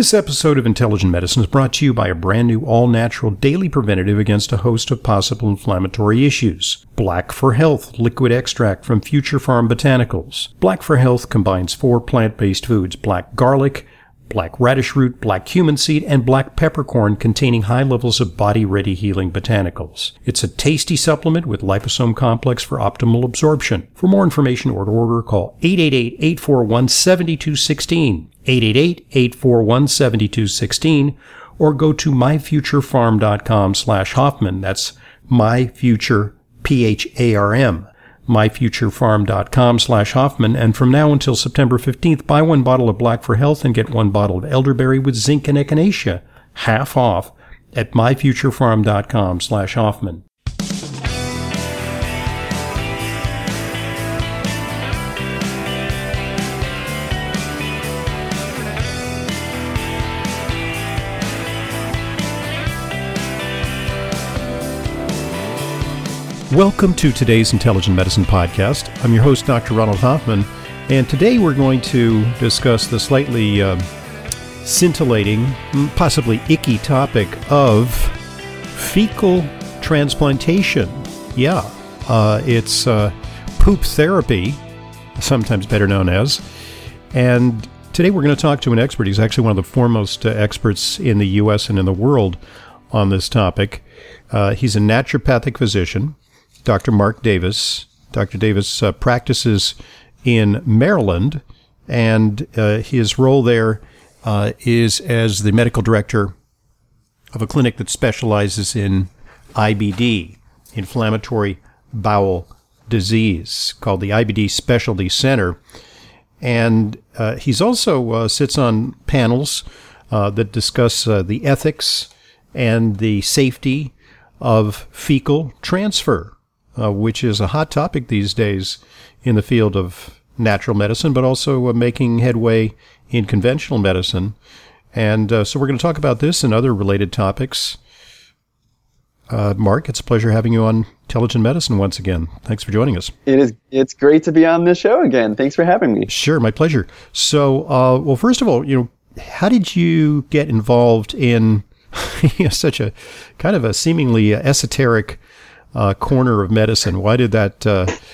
This episode of Intelligent Medicine is brought to you by a brand new all-natural daily preventative against a host of possible inflammatory issues. Black for Health liquid extract from Future Farm Botanicals. Black for Health combines 4 plant-based foods: black garlic, black radish root, black cumin seed, and black peppercorn, containing high levels of body-ready healing botanicals. It's a tasty supplement with liposome complex for optimal absorption. For more information or to order, call 888-841-7216, 888-841-7216, or go to myfuturefarm.com/Hoffman. That's myfuture, PHARM. myfuturefarm.com/Hoffman, and from now until September 15th, buy 1 bottle of Black for Health and get 1 bottle of elderberry with zinc and echinacea, half off at myfuturefarm.com/Hoffman. Welcome to today's Intelligent Medicine Podcast. I'm your host, Dr. Ronald Hoffman, and today we're going to discuss the slightly scintillating, possibly icky topic of fecal transplantation. Yeah, it's poop therapy, sometimes better known as. And today we're going to talk to an expert. He's actually one of the foremost experts in the U.S. and in the world on this topic. He's a naturopathic physician, Dr. Mark Davis. Dr. Davis practices in Maryland, and his role there is as the medical director of a clinic that specializes in IBD, inflammatory bowel disease, called the IBD Specialty Center. And he's also sits on panels that discuss the ethics and the safety of fecal transfer, which is a hot topic these days in the field of natural medicine, but also making headway in conventional medicine. And so we're going to talk about this and other related topics. Mark, it's a pleasure having you on Intelligent Medicine once again. Thanks for joining us. It's great to be on this show again. Thanks for having me. Sure, my pleasure. So, well, first of all, how did you get involved in such a kind of a seemingly esoteric corner of medicine? Why did that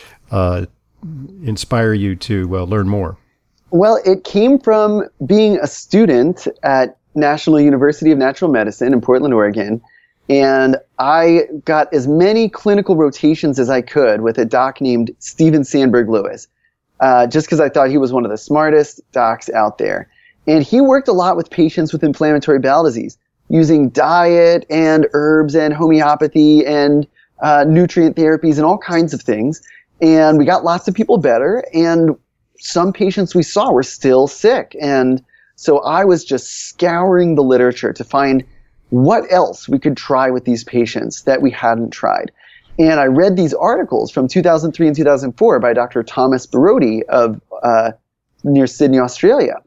inspire you to learn more? Well, it came from being a student at National University of Natural Medicine in Portland, Oregon. And I got as many clinical rotations as I could with a doc named Steven Sandberg Lewis, just because I thought he was one of the smartest docs out there. And he worked a lot with patients with inflammatory bowel disease, using diet and herbs and homeopathy and nutrient therapies and all kinds of things. And we got lots of people better, and some patients we saw were still sick. And so I was just scouring the literature to find what else we could try with these patients that we hadn't tried. And I read these articles from 2003 and 2004 by Dr. Thomas Borody of near Sydney, Australia.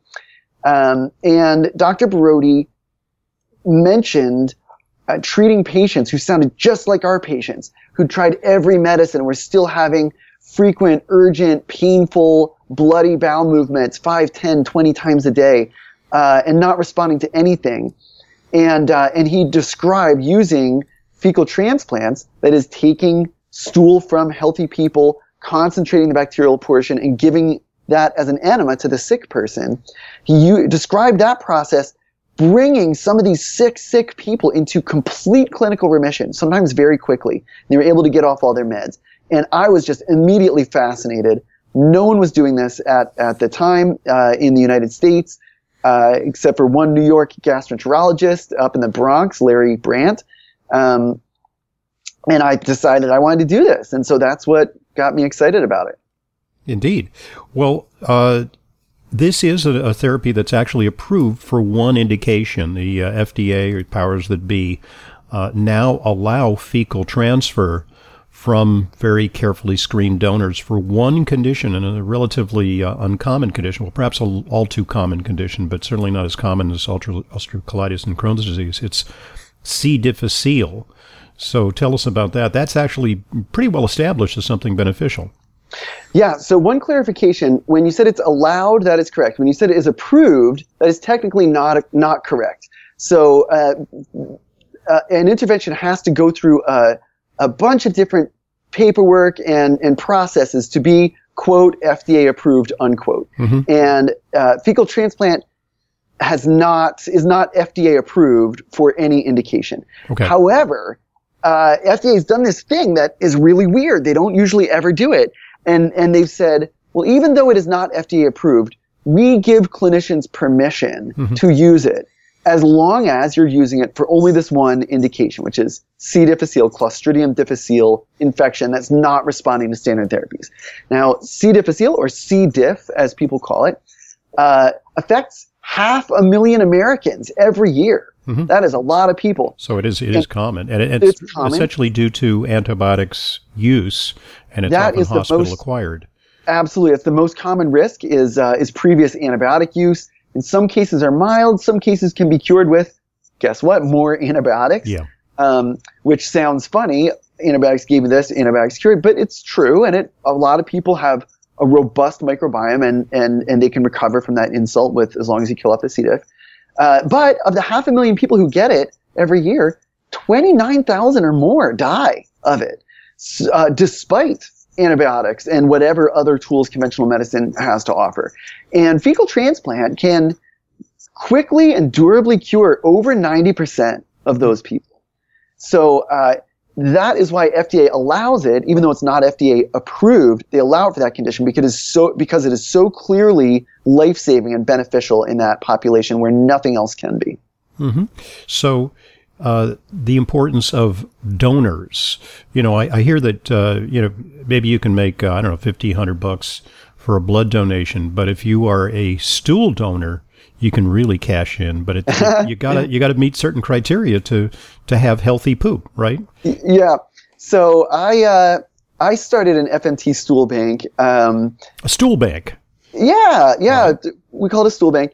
And Dr. Borody mentioned treating patients who sounded just like our patients, who tried every medicine, were still having frequent, urgent, painful, bloody bowel movements 5, 10, 20 times a day, and not responding to anything. And he described using fecal transplants, that is taking stool from healthy people, concentrating the bacterial portion, and giving that as an enema to the sick person. He described that process, bringing some of these sick people into complete clinical remission, sometimes very quickly. They were able to get off all their meds. And I was just immediately fascinated. No one was doing this at the time in the United States, except for one New York gastroenterologist up in the Bronx, Larry Brandt. And I decided I wanted to do this. And so that's what got me excited about it. Indeed. Well, this is a therapy that's actually approved for one indication. The FDA, or powers that be, now allow fecal transfer from very carefully screened donors for one condition, and a relatively uncommon condition, well, perhaps all too common condition, but certainly not as common as ulcerative colitis and Crohn's disease. It's C. difficile. So tell us about that. That's actually pretty well established as something beneficial. Yeah, so one clarification, when you said it's allowed, that is correct. When you said it is approved, that is technically not correct. So an intervention has to go through a bunch of different paperwork and processes to be, quote, FDA approved, unquote. Mm-hmm. And fecal transplant is not FDA approved for any indication. Okay. However, FDA has done this thing that is really weird. They don't usually ever do it. And they've said, well, even though it is not FDA approved, we give clinicians permission to use it as long as you're using it for only this one indication, which is C. difficile, Clostridium difficile infection that's not responding to standard therapies. Now, C. difficile, or C. diff, as people call it, affects 500,000 Americans every year. Mm-hmm. That is a lot of people. So it is common. And it's common. Essentially due to antibiotics use, and it's often hospital acquired. Absolutely. It's the most common risk is previous antibiotic use. In some cases are mild. Some cases can be cured with, guess what, more antibiotics. Yeah. Which sounds funny. Antibiotics gave me this, antibiotics cured, but it's true. And a lot of people have a robust microbiome and they can recover from that insult as long as you kill off the C. diff. But of the 500,000 people who get it every year, 29,000 or more die of it, despite antibiotics and whatever other tools conventional medicine has to offer. And fecal transplant can quickly and durably cure over 90% of those people. So that is why FDA allows it, even though it's not FDA approved. They allow it for that condition because it is so clearly life-saving and beneficial in that population where nothing else can be. Mm-hmm. So the importance of donors. I hear that maybe you can make $50-$100 for a blood donation, but if you are a stool donor, you can really cash in, but you gotta meet certain criteria to have healthy poop, right? Yeah. So I started an FNT stool bank. A stool bank. Yeah. Right. We call it a stool bank.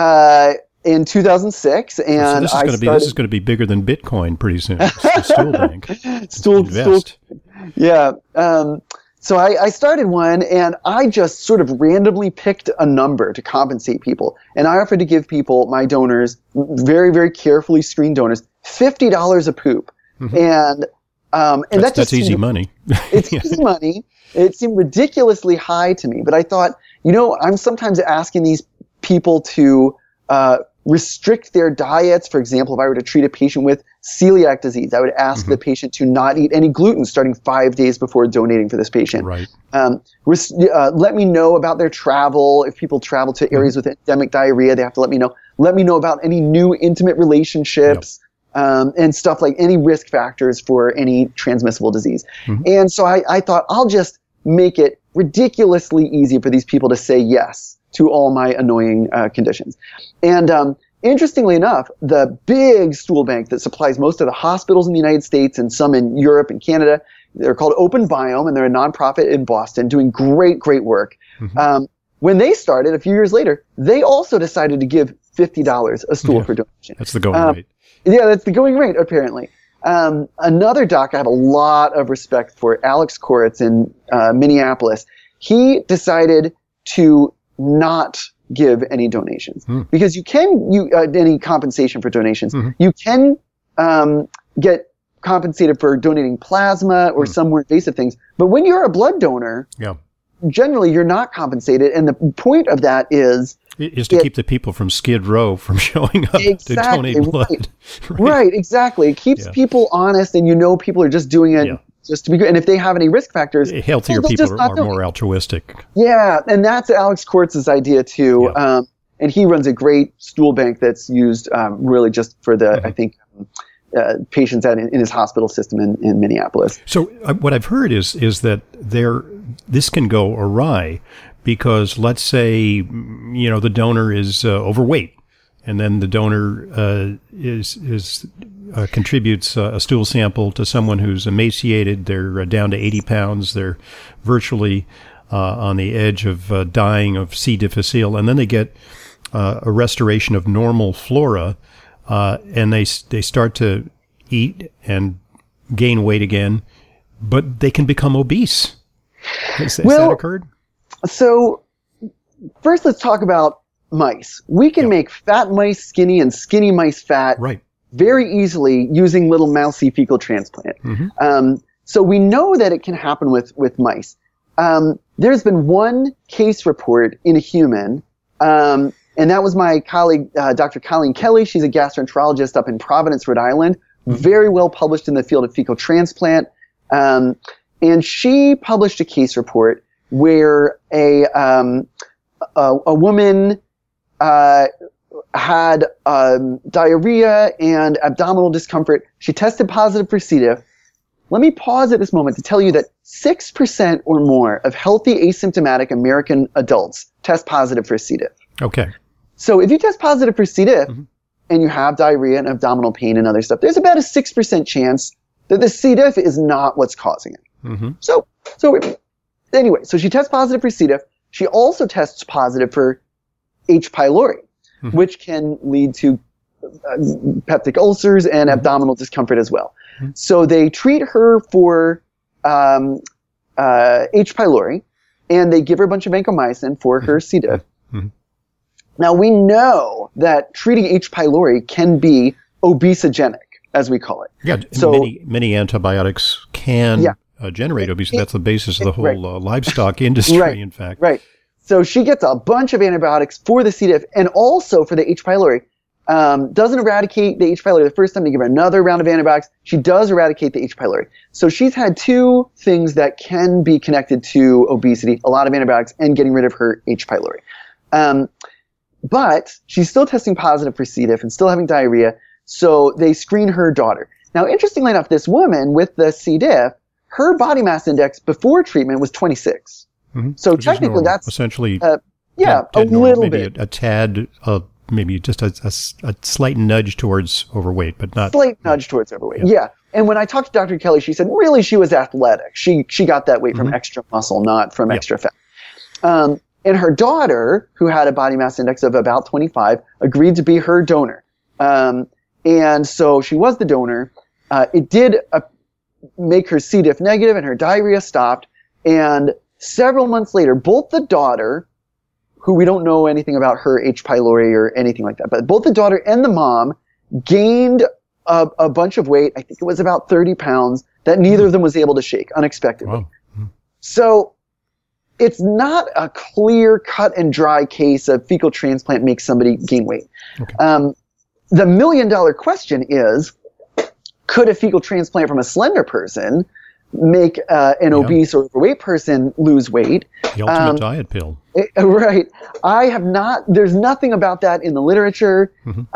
In 2006, and so this is going to be bigger than Bitcoin pretty soon. The stool bank. Stool. Yeah. So I started one, and I just sort of randomly picked a number to compensate people. And I offered to give people, my donors, very, very carefully screened donors, $50 a poop. Mm-hmm. And that's easy money. It's easy money. It seemed ridiculously high to me. But I thought, I'm sometimes asking these people to restrict their diets. For example, if I were to treat a patient with celiac disease, I would ask the patient to not eat any gluten starting 5 days before donating for this patient. Right. Let me know about their travel. If people travel to areas with endemic diarrhea, they have to let me know. Let me know about any new intimate relationships and stuff like any risk factors for any transmissible disease. Mm-hmm. And so I thought I'll just make it ridiculously easy for these people to say yes to all my annoying conditions. And interestingly enough, the big stool bank that supplies most of the hospitals in the United States and some in Europe and Canada, they're called Open Biome, and they're a nonprofit in Boston doing great work. Mm-hmm. When they started a few years later, they also decided to give $50 a stool for donation. That's the going rate. Yeah, that's the going rate, apparently. Another doc I have a lot of respect for, Alex Koritz in Minneapolis, he decided to not give any donations because you can any compensation for donations. Mm-hmm. You can get compensated for donating plasma or some more invasive things, but when you're a blood donor, generally you're not compensated. And the point of that is to keep the people from Skid Row from showing up to donate blood. Right, exactly. It keeps people honest, and people are just doing it. Just to be good. And if they have any risk factors, healthier people are more altruistic. Yeah, and that's Alex Kortz's idea too. Yeah. And he runs a great stool bank that's used really just for the, I think, patients in his hospital system in Minneapolis. So what I've heard is that this can go awry because let's say the donor is overweight, and then the donor contributes a stool sample to someone who's emaciated. They're down to 80 pounds. They're virtually on the edge of dying of C. difficile, and then they get a restoration of normal flora, and they start to eat and gain weight again, but they can become obese. Has that occurred? So first let's talk about mice. We can make fat mice skinny and skinny mice fat very easily using little mousey fecal transplant. So we know that it can happen with mice. There's been one case report in a human, and that was my colleague, Dr. Colleen Kelly. She's a gastroenterologist up in Providence, Rhode Island, very well published in the field of fecal transplant. And she published a case report where a woman had diarrhea and abdominal discomfort. She tested positive for C. diff. Let me pause at this moment to tell you that 6% or more of healthy asymptomatic American adults test positive for C. diff. Okay. So if you test positive for C. diff and you have diarrhea and abdominal pain and other stuff, there's about a 6% chance that the C. diff is not what's causing it. So anyway, so she tests positive for C. diff. She also tests positive for H. pylori, which can lead to peptic ulcers and abdominal discomfort as well. So they treat her for H. pylori, and they give her a bunch of vancomycin for her C. diff. Now, we know that treating H. pylori can be obesogenic, as we call it. Yeah, so many antibiotics can generate obesity. That's the basis of the whole livestock industry, in fact. Right. So she gets a bunch of antibiotics for the C. diff and also for the H. pylori. Doesn't eradicate the H. pylori the first time. They give her another round of antibiotics. She does eradicate the H. pylori. So she's had two things that can be connected to obesity, a lot of antibiotics and getting rid of her H. pylori. But she's still testing positive for C. diff and still having diarrhea. So they screen her daughter. Now, interestingly enough, this woman with the C. diff, her body mass index before treatment was 26. So which technically that's essentially a little bit. A tad, maybe just a slight nudge towards overweight, but not. Slight nudge towards overweight, yeah. And when I talked to Dr. Kelly, she said really she was athletic. She got that weight from extra muscle, not from extra fat. And her daughter, who had a body mass index of about 25, agreed to be her donor. And so she was the donor. It did make her C. diff negative and her diarrhea stopped. And several months later, both the daughter, who we don't know anything about her H. pylori or anything like that, but both the daughter and the mom gained a bunch of weight. I think it was about 30 pounds that neither of them was able to shake unexpectedly. Wow. So it's not a clear cut and dry case of fecal transplant makes somebody gain weight. Okay. The $1 million question is, could a fecal transplant from a slender person make an obese or overweight person lose weight? The ultimate diet pill. Right. There's nothing about that in the literature.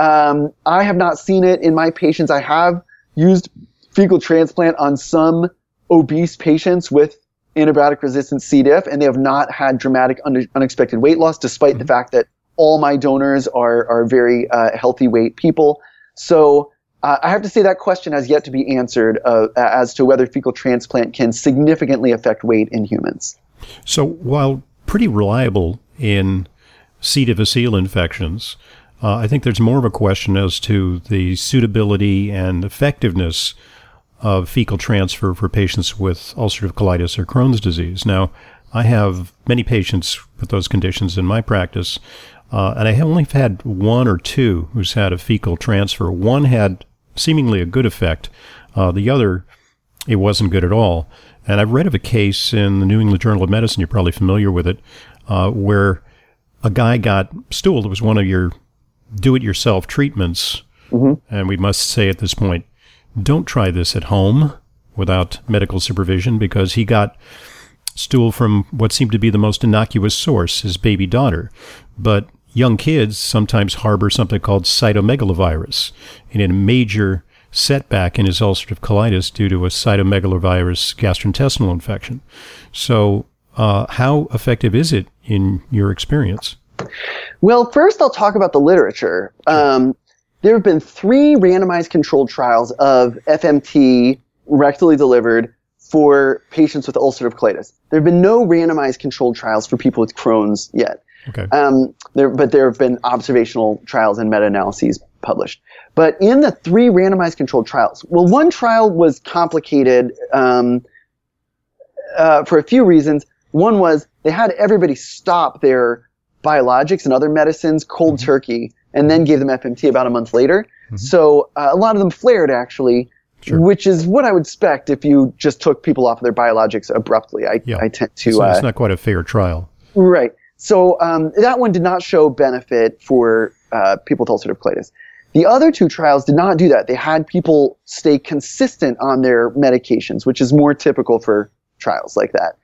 I have not seen it in my patients. I have used fecal transplant on some obese patients with antibiotic resistant C. diff, and they have not had dramatic unexpected weight loss, despite the fact that all my donors are very healthy weight people. So I have to say that question has yet to be answered as to whether fecal transplant can significantly affect weight in humans. So while pretty reliable in C. difficile infections, I think there's more of a question as to the suitability and effectiveness of fecal transfer for patients with ulcerative colitis or Crohn's disease. Now, I have many patients with those conditions in my practice, and I have only had one or two who's had a fecal transfer. One had seemingly a good effect. The other, it wasn't good at all. And I've read of a case in the New England Journal of Medicine, you're probably familiar with it, where a guy got stooled. It was one of your do-it-yourself treatments. And we must say at this point, don't try this at home without medical supervision, because he got stool from what seemed to be the most innocuous source, his baby daughter. But young kids sometimes harbor something called cytomegalovirus, and in a major setback in his ulcerative colitis due to a cytomegalovirus gastrointestinal infection. So how effective is it in your experience? Well, first I'll talk about the literature. There have been 3 randomized controlled trials of FMT rectally delivered for patients with ulcerative colitis. There have been no randomized controlled trials for people with Crohn's yet. Okay. But there have been observational trials and meta-analyses published. But in the 3 randomized controlled trials, well, one trial was complicated. for a few reasons. One was they had everybody stop their biologics and other medicines cold turkey, and then gave them FMT about a month later. So a lot of them flared, actually, which is what I would expect if you just took people off of their biologics abruptly. I tend to... So it's not quite a fair trial. Right. So that one did not show benefit for people with ulcerative colitis. The other two trials did not do that. They had people stay consistent on their medications, which is more typical for trials like that.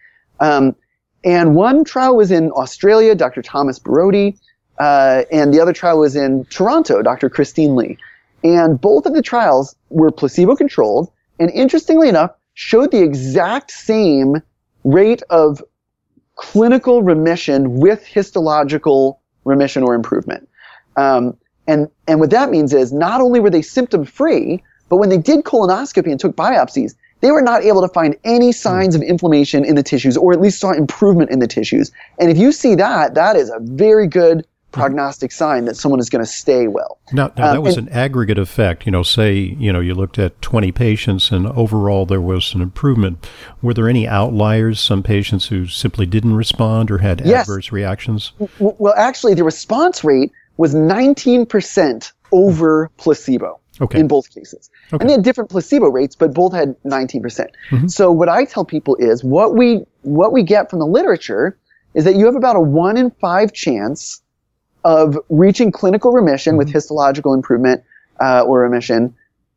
And one trial was in Australia, Dr. Thomas Barodi, and the other trial was in Toronto, Dr. Christine Lee. And both of the trials were placebo-controlled, and interestingly enough, showed the exact same rate of clinical remission with histological remission or improvement. And what that means is not only were they symptom-free, but when they did colonoscopy and took biopsies, they were not able to find any signs of inflammation in the tissues, or at least saw improvement in the tissues. And if you see that, that is a very good prognostic sign that someone is going to stay well. Now that was an aggregate effect. Say, you looked at 20 patients and overall there was an improvement. Were there any outliers, some patients who simply didn't respond or had adverse reactions? Well, actually, the response rate was 19% over placebo in both cases. And they had different placebo rates, but both had 19%. So what I tell people is what we get from the literature is that you have about a 1 in 5 chance of reaching clinical remission with histological improvement or remission,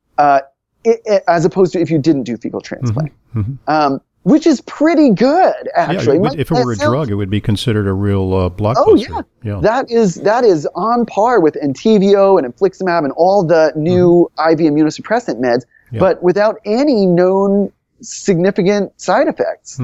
as opposed to if you didn't do fecal transplant, which is pretty good, actually. Yeah, if it were a drug, it would be considered a real blockbuster. Oh, yeah. That is on par with Entyvio and infliximab and all the new IV immunosuppressant meds, but without any known significant side effects.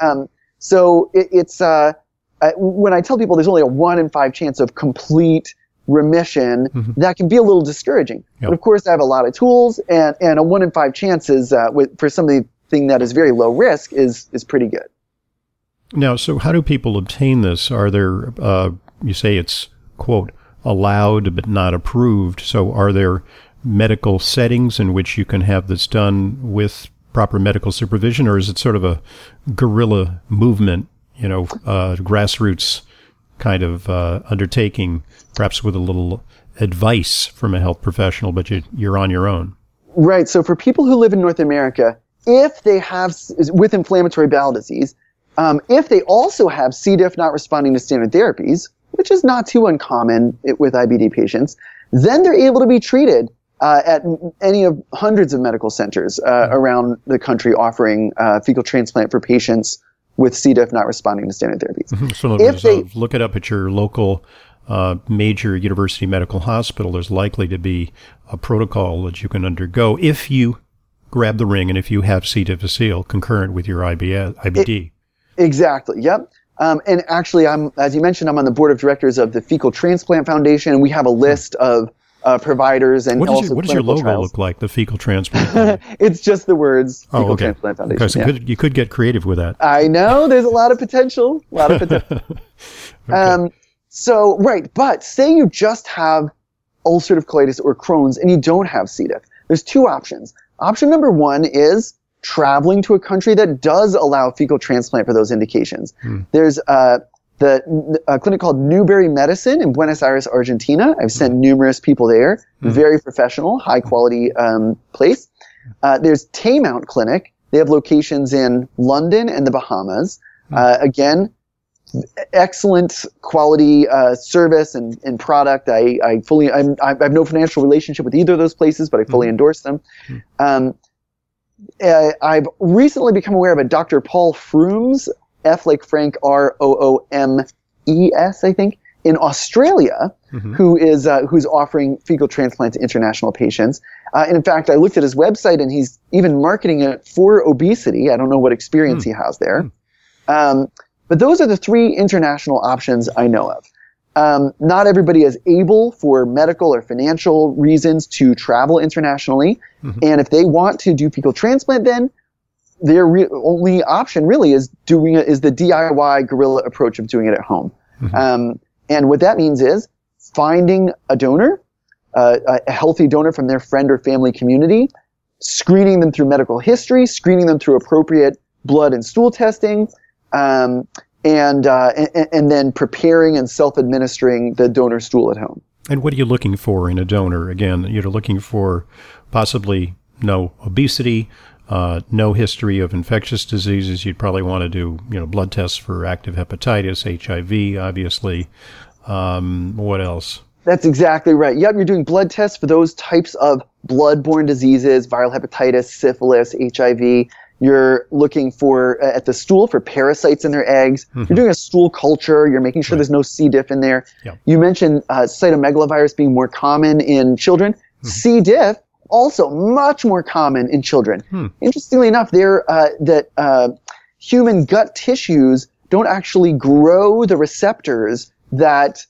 So it's... when I tell people there's only a 1 in 5 chance of complete remission, that can be a little discouraging. But of course, I have a lot of tools, and a 1 in 5 chance is, for something that is very low risk is pretty good. Now, so how do people obtain this? Are there, you say it's, quote, allowed but not approved. So are there medical settings in which you can have this done with proper medical supervision, or is it sort of a guerrilla movement? Grassroots kind of undertaking, perhaps with a little advice from a health professional, but you're on your own. Right. So for people who live in North America, if they have, with inflammatory bowel disease, if they also have C. diff not responding to standard therapies, which is not too uncommon with IBD patients, then they're able to be treated at any of hundreds of medical centers around the country offering fecal transplant for patients with C. diff not responding to standard therapies. So look it up at your local major university medical hospital. There's likely to be a protocol that you can undergo if you grab the ring and if you have C. difficile concurrent with your IBD. Exactly. Yep. And actually, as you mentioned, I'm on the board of directors of the Fecal Transplant Foundation, and we have a list of providers and also what does your logo trials. look like? The Fecal Transplant. It's just the words Fecal Transplant Foundation. Okay, so you could get creative with that. I know there's a lot of potential. So right, but say you just have ulcerative colitis or Crohn's and you don't have C. diff. There's two options. Option number one is traveling to a country that does allow fecal transplant for those indications. There's a clinic called Newberry Medicine in Buenos Aires, Argentina. I've sent numerous people there. Very professional, high quality place. There's Taymount Clinic. They have locations in London and the Bahamas. Again, excellent quality service and product. I have no financial relationship with either of those places, but I fully endorse them. I've recently become aware of a Dr. Paul Froomes, F like Frank, Roomes, I think, in Australia, who's offering fecal transplant to international patients. And in fact, I looked at his website and he's even marketing it for obesity. I don't know what experience he has there. But those are the three international options I know of. Not everybody is able for medical or financial reasons to travel internationally. And if they want to do fecal transplant, then their only option really is the DIY guerrilla approach of doing it at home. And what that means is finding a donor, a healthy donor from their friend or family community, screening them through medical history, screening them through appropriate blood and stool testing, and then preparing and self-administering the donor stool at home. And what are you looking for in a donor? Again, you're looking for possibly no obesity, no history of infectious diseases. You'd probably want to do, blood tests for active hepatitis, HIV, obviously. What else? That's exactly right. Yep, you're doing blood tests for those types of blood-borne diseases, viral hepatitis, syphilis, HIV. You're looking for, at the stool, for parasites in their eggs. Mm-hmm. You're doing a stool culture. You're making sure there's no C. diff in there. Yep. You mentioned cytomegalovirus being more common in children. Mm-hmm. C. diff, also much more common in children. Interestingly enough, human gut tissues don't actually grow the receptors that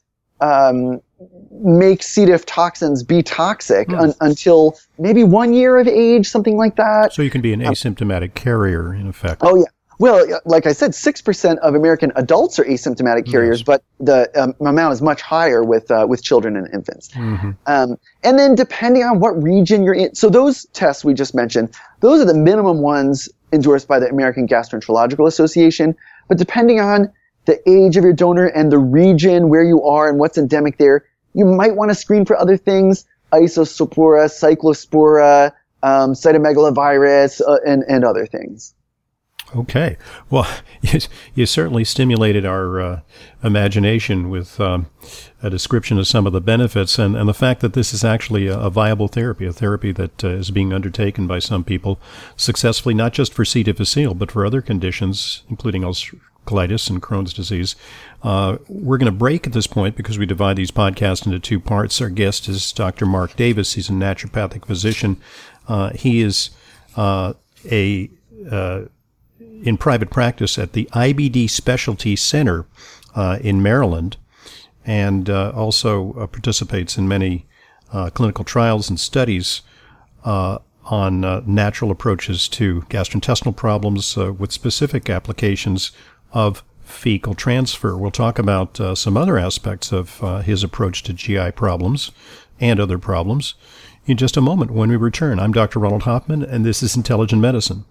make C. diff toxins be toxic until maybe 1 year of age, something like that. So you can be an asymptomatic carrier, in effect. Oh, yeah. Well, like I said, 6% of American adults are asymptomatic carriers, but the amount is much higher with children and infants. Mm-hmm. And then depending on what region you're in, so those tests we just mentioned, those are the minimum ones endorsed by the American Gastroenterological Association. But depending on the age of your donor and the region where you are and what's endemic there, you might want to screen for other things: Isospora, Cyclospora, cytomegalovirus, and other things. Okay. Well, you certainly stimulated our imagination with a description of some of the benefits and the fact that this is actually a viable therapy, a therapy that is being undertaken by some people successfully, not just for C. difficile, but for other conditions, including ulcerative colitis and Crohn's disease. We're going to break at this point because we divide these podcasts into two parts. Our guest is Dr. Mark Davis. He's a naturopathic physician. He is in private practice at the IBD Specialty Center in Maryland, and also participates in many clinical trials and studies on natural approaches to gastrointestinal problems with specific applications of fecal transfer. We'll talk about some other aspects of his approach to GI problems and other problems in just a moment when we return. I'm Dr. Ronald Hoffman, and this is Intelligent Medicine.